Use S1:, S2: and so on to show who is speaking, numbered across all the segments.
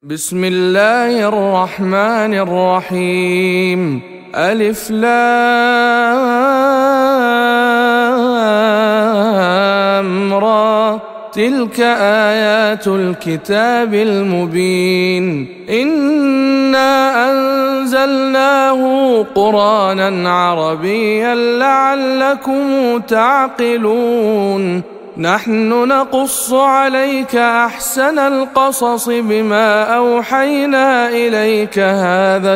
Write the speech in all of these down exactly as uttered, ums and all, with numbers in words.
S1: بسم الله الرحمن الرحيم. ألف لام را، تلك آيات الكتاب المبين. إنا أنزلناه قرآنا عربيا لعلكم تعقلون. نحن نقص عليك أحسن القصص بما أوحينا إليك هذا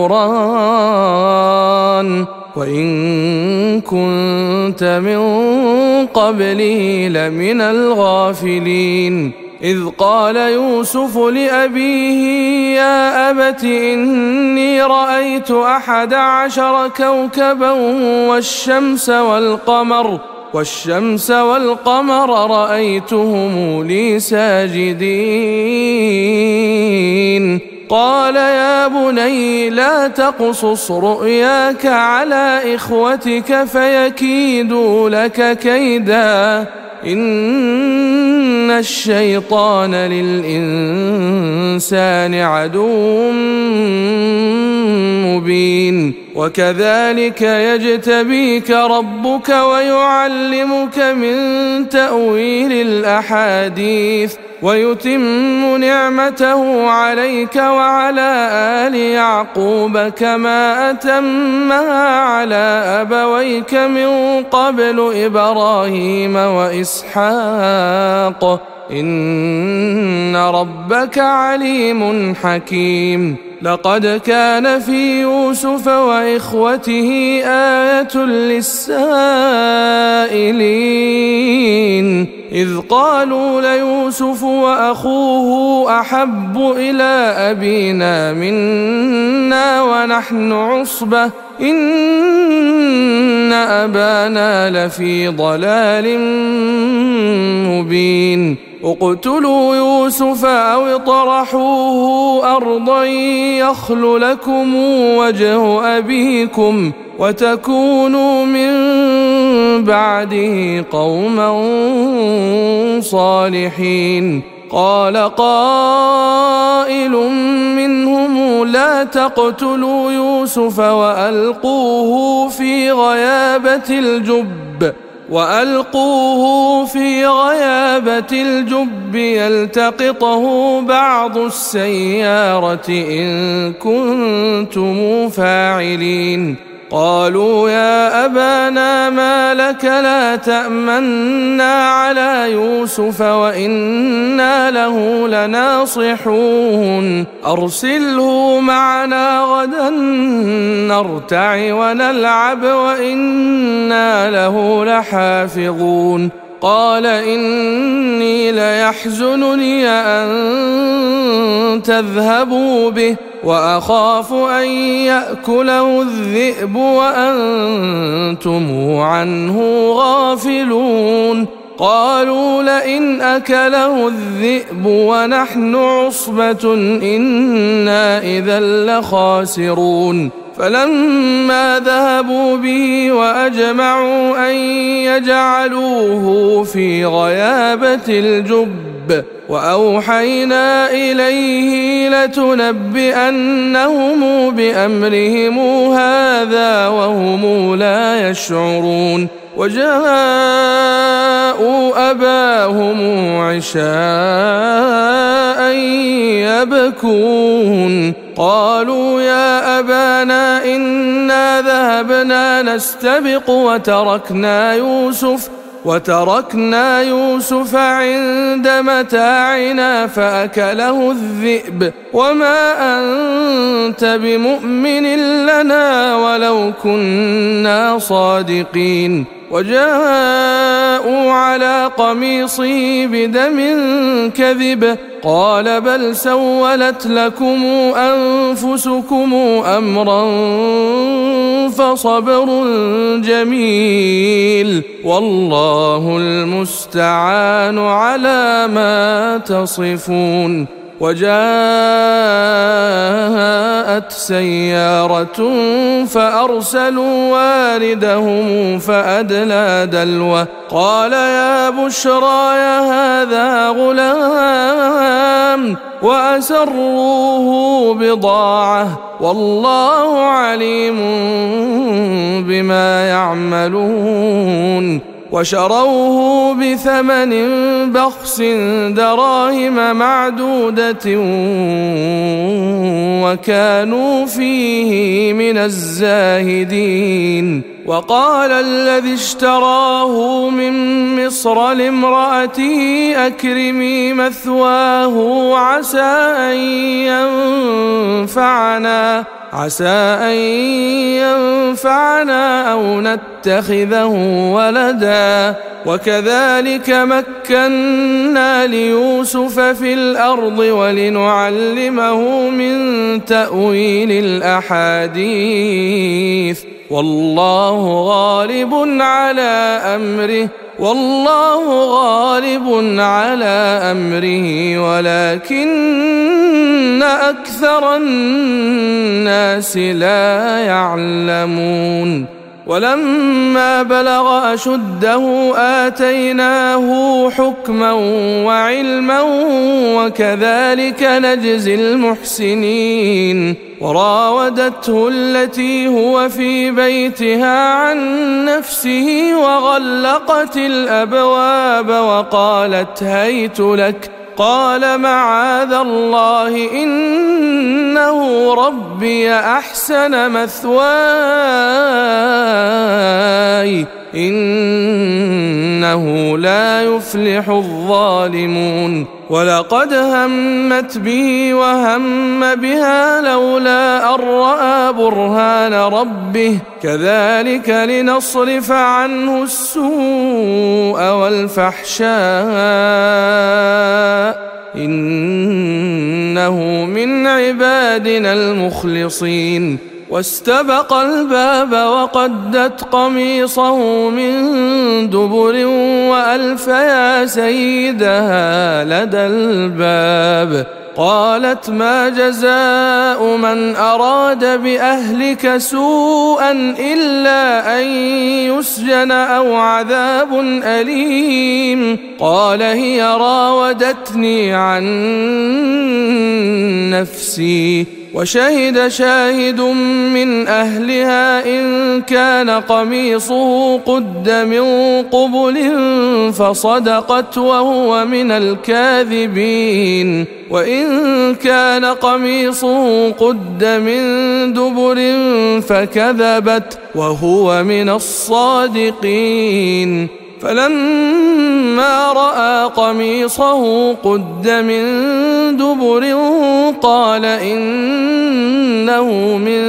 S1: القرآن وإن كنت من قبله لمن الغافلين. إذ قال يوسف لأبيه يا أبت إني رأيت أحد عشر كوكبا والشمس والقمر والشمس والقمر رأيتهم لي ساجدين. قال يا بني لا تقصص رؤياك على إخوتك فيكيدوا لك كيدا، إن الشيطان للإنسان عدو مبين. وكذلك يجتبيك ربك ويعلمك من تأويل الأحاديث ويتم نعمته عليك وعلى آل يعقوب كما أتمها على أبويك من قبل إبراهيم وإسحاق، إن ربك عليم حكيم. لقد كان في يوسف وإخوته آية للسائلين إذ قالوا ليوسف وأخوه أحب إلى أبينا منا ونحن عصبة إن أبانا لفي ضلال مبين. اقتلوا يوسف أو اطرحوه أرضا يخل لكم وجه أبيكم وتكونوا من بعده قوما صالحين. قال قائل منهم لا تقتلوا يوسف وألقوه في غيابة الجب وألقوه في غيابة الجب يلتقطه بعض السيارة إن كنتم فاعلين. قالوا يا أبانا ما لك لا تأمنا على يوسف وإنا له لناصحون أرسله معنا غدا نرتع ونلعب وإنا له لحافظون. قال إني ليحزنني أن تذهبوا به وأخاف أن يأكله الذئب وأنتم عنه غافلون. قالوا لئن أكله الذئب ونحن عصبة إنا إذا لخاسرون. فلما ذهبوا به وأجمعوا أن يجعلوه في غيابة الجب وأوحينا إليه لتنبئنهم بأمرهم هذا وهم لا يشعرون. وجاءوا أباهم عشاء يبكون. قالوا يا أبانا إنا ذهبنا نستبق وتركنا يوسف وتركنا يوسف عند متاعنا فأكله الذئب وما أنت بمؤمن لنا ولو كنا صادقين. وجاءوا على قميصه بدم كذب قال بل سولت لكم أنفسكم أمرا فصبر جميل والله المستعان على ما تصفون. وجاءت سيارة فأرسلوا واردهم فأدلى دلوه قال يا بشرى يا هذا غلام وأسروه بضاعة والله عليم بما يعملون وشروه بثمن بخس دراهم معدودة وكانوا فيه من الزاهدين وقال الذي اشتراه من مصر لامرأته أكرمي مثواه عسى أن ينفعنا عسى أن ينفعنا أو نتخذه ولدا وكذلك مكنا ليوسف في الأرض ولنعلمه من تأويل الأحاديث والله غالب على أمره والله غالب على أمره ولكن أكثر الناس لا يعلمون ولما بلغ أشده آتيناه حكما وعلما وكذلك نجزي المحسنين وراودته التي هو في بيتها عن نفسه وغلقت الأبواب وقالت هيت لك قال معاذ الله إنه ربي أحسن مثواي إنه لا يفلح الظالمون ولقد همت به وهم بها لولا أن رأى برهان ربه كذلك لنصرف عنه السوء والفحشاء إنه من عبادنا المخلصين واستبق الباب وقدت قميصه من دبر وألف يا سيدها لدى الباب قالت ما جزاء من أراد بأهلك سوءا إلا أن يسجن أو عذاب أليم قال هي راودتني عن نفسي وشهد شاهد من أهلها إن كان قميصه قد من قبل فصدقت وهو من الكاذبين وإن كان قميصه قد من دبر فكذبت وهو من الصادقين فلما رأى قميصه قد من دبر قال إنه من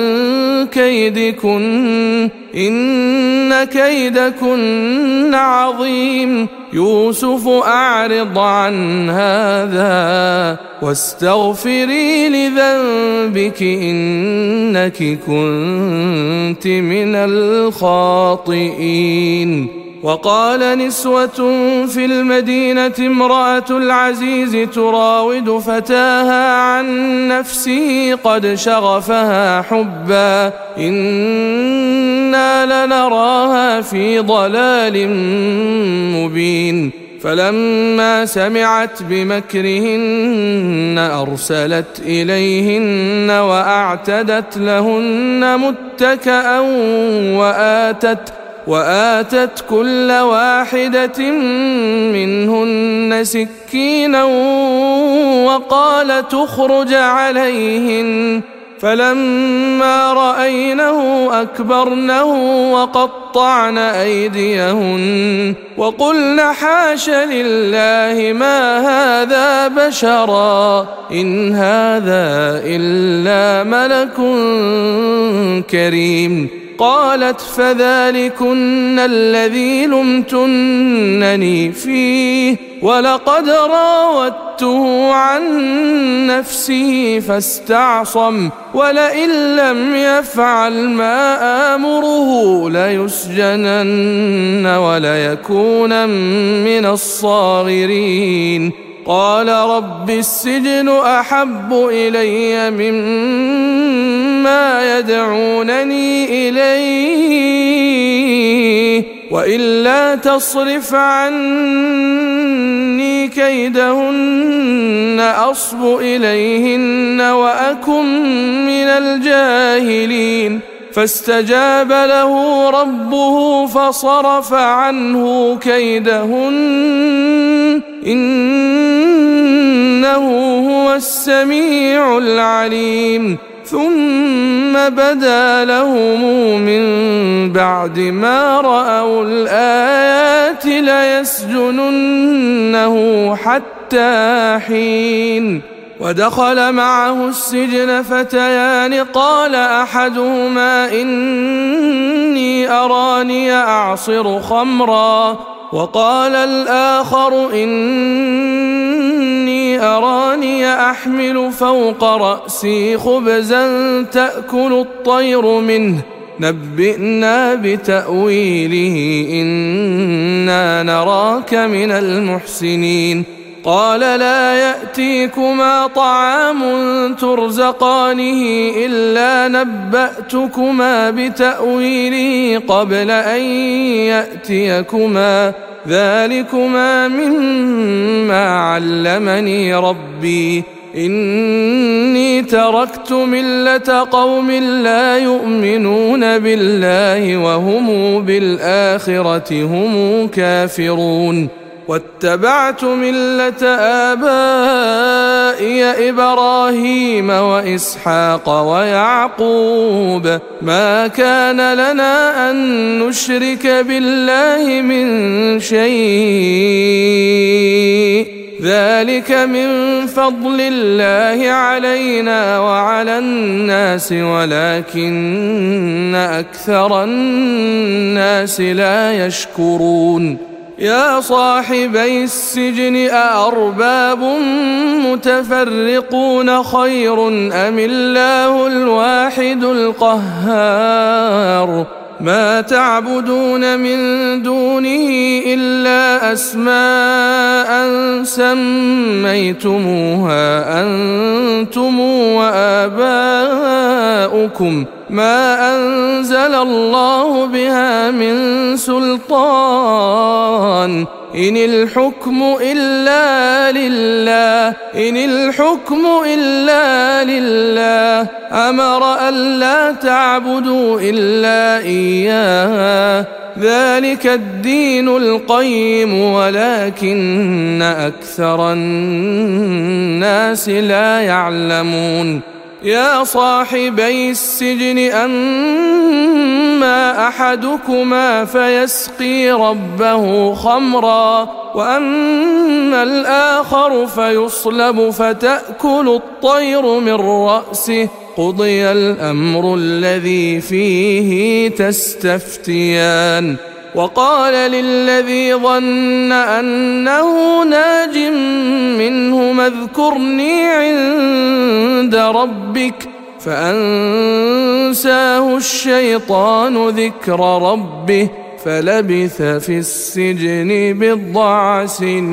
S1: كيدكن إن كيدكن عظيم يوسف أعرض عن هذا واستغفري لذنبك إنك كنت من الخاطئين وقال نسوة في المدينة امرأة العزيز تراود فتاها عن نفسه قد شغفها حبا إنا لنراها في ضلال مبين فلما سمعت بمكرهن أرسلت إليهن وأعتدت لهن متكأ وآتت وآتت كل واحدة منهن سكينا وقال تخرج عليهن فلما رأينه أكبرنه وقطعن أيديهن وقلن حاش لله ما هذا بشرا إن هذا إلا ملك كريم قالت فذلكن الذي لمتنني فيه ولقد راودته عن نفسه فاستعصم ولئن لم يفعل ما آمره ليسجنن وليكون من الصاغرين قال رب السجن أحب إلي مما يدعونني إليه وإلا تصرف عني كيدهن أصب إليهن وأكن من الجاهلين فاستجاب له ربه فصرف عنه كيدهن إنه هو السميع العليم ثم بدا لهم من بعد ما رأوا الآيات ليسجننه حتى حين ودخل معه السجن فتيان قال أحدهما إني أراني أعصر خمرا وقال الآخر إني أراني أحمل فوق رأسي خبزا تأكل الطير منه نبئنا بتأويله إنا نراك من المحسنين قال لا يأتيكما طعام ترزقانه إلا نبأتكما بتأويله قبل أن يأتيكما ذلكما مما علمني ربي إني تركت ملة قوم لا يؤمنون بالله وهم بالآخرة هم كافرون واتبعت ملة آبائي إبراهيم وإسحاق ويعقوب ما كان لنا أن نشرك بالله من شيء ذلك من فضل الله علينا وعلى الناس ولكن أكثر الناس لا يشكرون يا صاحبي السجن أأرباب متفرقون خير أم الله الواحد القهار ما تعبدون من دونه إلا أسماء سميتموها أنتم وآباؤكم ما أنزل الله بها من سلطان إن الحكم إلا لله إن الحكم إلا لله أمر ألا تعبدوا إلا إياه ذلك الدين القيم ولكن أكثر الناس لا يعلمون يا صاحبي السجن أما أحدكما فيسقي ربه خمرا وأما الآخر فيصلب فتأكل الطير من رأسه قضي الأمر الذي فيه تستفتيان وقال للذي ظن أنه ناج منهما اذكرني عند ربك فأنساه الشيطان ذكر ربه فلبث في السجن بضع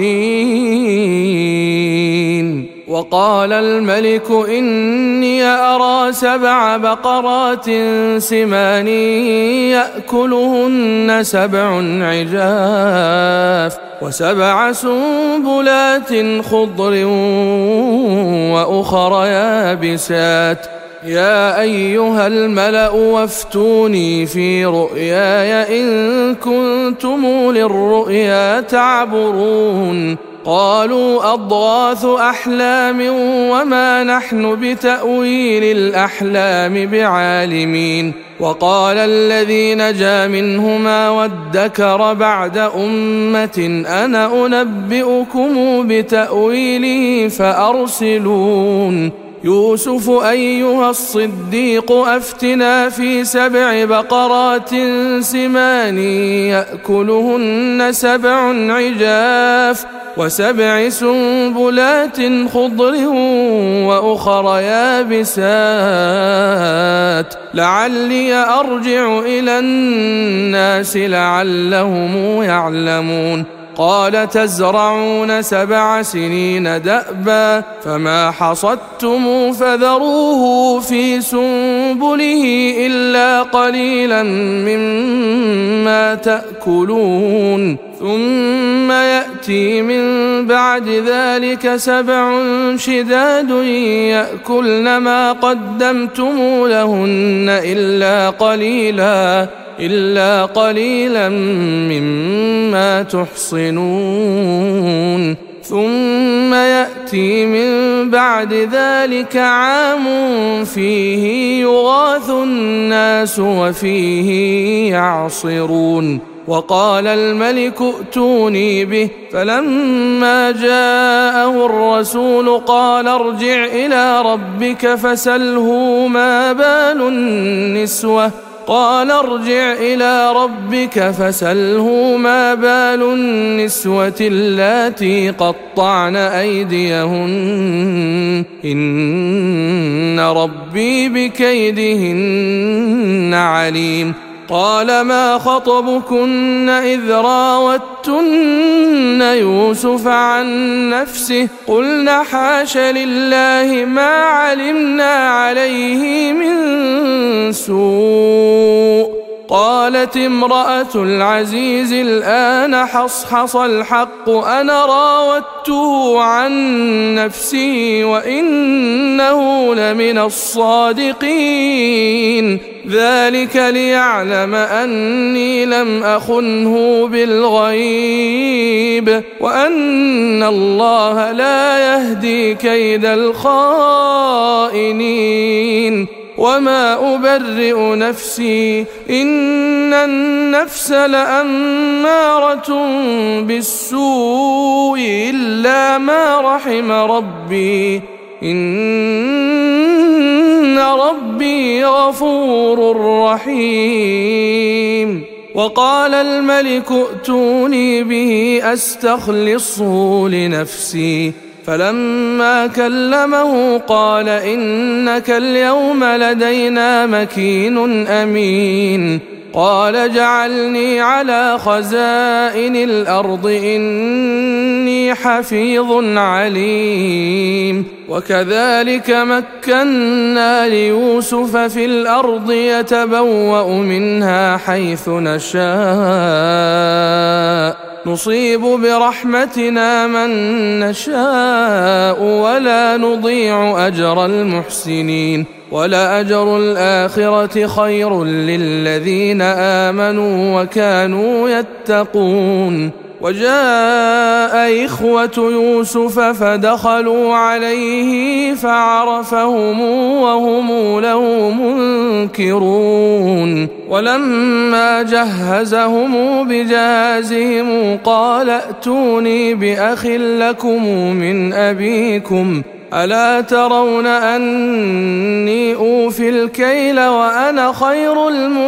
S1: سنين وقال الملك إني أرى سبع بقرات سمان يأكلهن سبع عجاف وسبع سنبلات خضر وأخر يابسات يا أيها الملأ وافتوني في رؤياي إن كنتم للرؤيا تعبرون قالوا أضغاث أحلام وما نحن بتأويل الأحلام بعالمين وقال الذي نجا منهما وادكر بعد أمة أنا أنبئكم بتأويله فأرسلون يوسف أيها الصديق أفتنا في سبع بقرات سمان يأكلهن سبع عجاف وسبع سنبلات خضر وأخر يابسات لعلي أرجع إلى الناس لعلهم يعلمون قال تزرعون سبع سنين دأبا فما حصدتم فذروه في سنبله إلا قليلا مما تأكلون ثم يأتي من بعد ذلك سبع شداد يأكلن ما قدمتم لهن إلا قليلا إلا قليلا مما تحصنون ثم يأتي من بعد ذلك عام فيه يغاث الناس وفيه يعصرون وقال الملك ائتوني به فلما جاءه الرسول قال ارجع إلى ربك فسله ما بال النسوة قال ارجع إلى ربك فسله ما بال النسوة اللاتي قطعن أيديهن إن ربي بكيدهن عليم قال ما خطبكن إذ راوتن يوسف عن نفسه قلنا حاش لله ما علمنا عليه من سوء قالت امرأة العزيز الآن حصحص الحق أنا راودته عن نفسه وإنه لمن الصادقين ذلك ليعلم أني لم أخنه بالغيب وأن الله لا يهدي كيد الخائنين وما أبرئ نفسي إن النفس لأمارة بالسوء إلا ما رحم ربي إن ربي غفور رحيم وقال الملك ائتوني به أستخلصه لنفسي فلما كلمه قال إنك اليوم لدينا مكين أمين قال جعلني على خزائن الأرض إني حفيظ عليم وكذلك مكنا ليوسف في الأرض يتبوأ منها حيث نشاء نصيب برحمتنا من نشاء ولا نضيع أجر المحسنين ولأجر الآخرة خير للذين آمنوا وكانوا يتقون وجاء إخوة يوسف فدخلوا عليه فعرفهم وهم له منكرون ولما جهزهم بجهازهم قال ائتوني بأخ لكم من أبيكم ألا ترون أني أوفي الكيل وأنا خير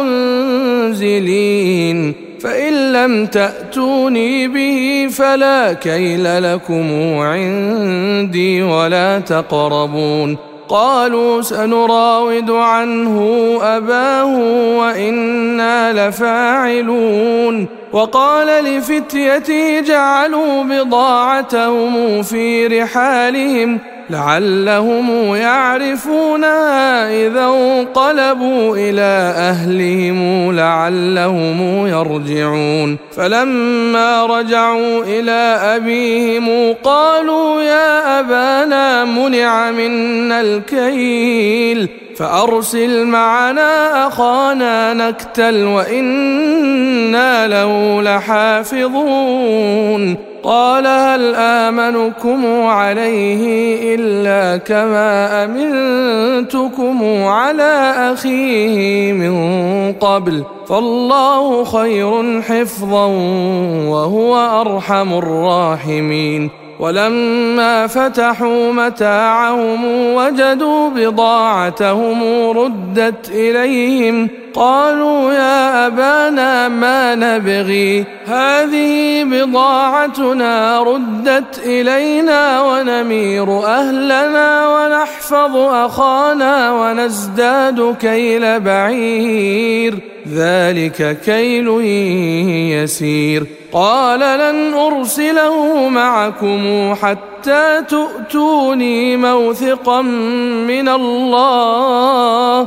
S1: المنزلين فإن لم تأتوني به فلا كيل لكم عندي ولا تقربون قالوا سنراود عنه أباه وإنا لفاعلون وقال لفتيته جعلوا بضاعتهم في رحالهم لعلهم يعرفونها إذا انقلبوا إلى أهلهم لعلهم يرجعون فلما رجعوا إلى أبيهم قالوا يا أبانا منع منا الكيل فأرسل معنا أخانا نكتل وإنا له لحافظون قال هل آمنكم عليه إلا كما أمنتكم على أخيه من قبل فالله خير حفظا وهو أرحم الراحمين ولما فتحوا متاعهم وجدوا بضاعتهم ردت إليهم قالوا يا أبانا ما نبغي هذه بضاعتنا ردت إلينا ونمير أهلنا ونحفظ أخانا ونزداد كيل بعير ذلك كيل يسير قال لن أرسله معكم حتى تؤتوني موثقا من الله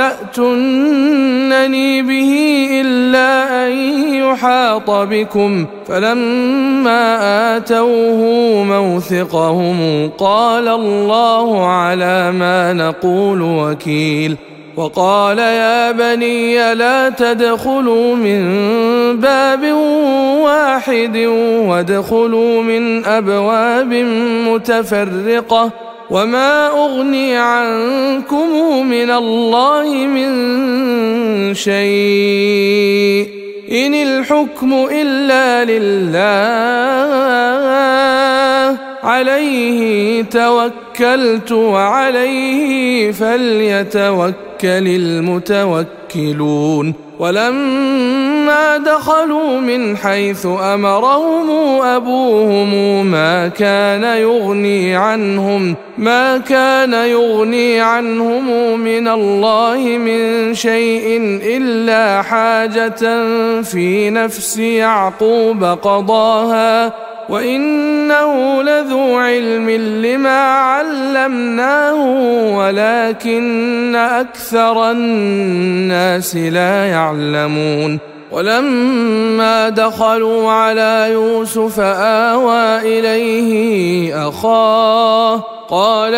S1: لتأتونني به إلا أن يحاط بكم. فلما آتوه موثقهم قال الله على ما نقول وكيل. وقال يا بني لا تدخلوا من باب واحد وادخلوا من أبواب متفرقة وما أغني عنكم من الله من شيء إن الحكم إلا لله عليه توكلت وعليه فليتوكل المتوكلون. ولما دخلوا من حيث أمرهم أبوهم ما كان يغني عنهم ما كان يغني عنهم من الله من شيء إلا حاجة في نفس يعقوب قضاها وإنه لذو علم لما علمناه ولكن أكثر الناس لا يعلمون. ولما دخلوا على يوسف آوى إليه أخاه قال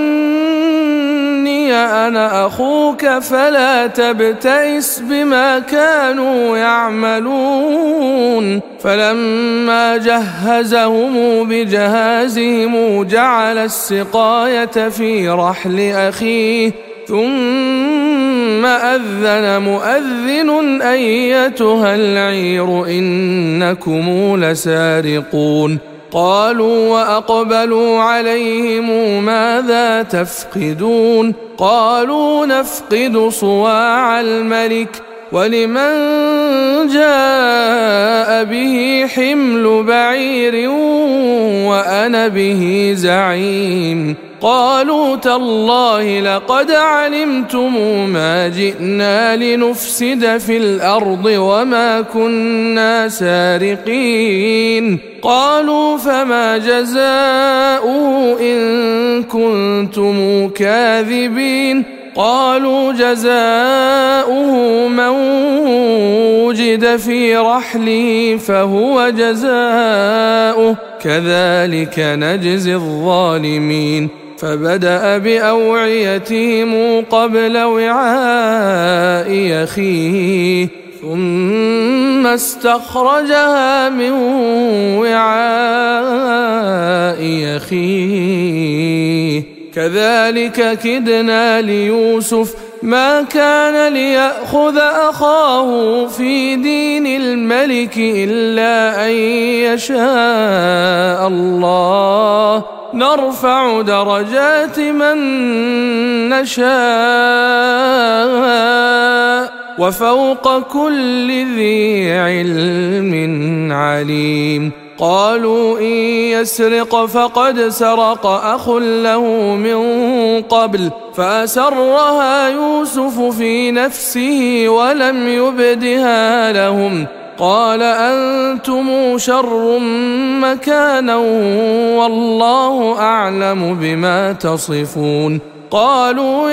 S1: إني أنا أخوك فلا تبتئس بما كانوا يعملون. فلما جهزهم بجهازهم جعل السقاية في رحل أخيه ثم أذن مؤذن أيتها العير إنكم لسارقون. قالوا وأقبلوا عليهم ماذا تفقدون قالوا نفقد صواع الملك ولمن جاء به حمل بعير وأنا به زعيم. قالوا تالله لقد علمتم ما جئنا لنفسد في الأرض وما كنا سارقين. قالوا فما جزاؤه إن كنتم كاذبين. قالوا جزاؤه من وجد في رحله فهو جزاؤه كذلك نجزي الظالمين. فبدأ بأوعيتهم قبل وعاء أخيه ثم استخرجها من وعاء أخيه كذلك كدنا ليوسف ما كان ليأخذ أخاه في دين الملك إلا أن يشاء الله نرفع درجات من نشاء وفوق كل ذي علم عليم. قالوا إن يسرق فقد سرق أخ له من قبل فأسرها يوسف في نفسه ولم يبدها لهم. قال أنتم شر مكانا والله أعلم بما تصفون. قالوا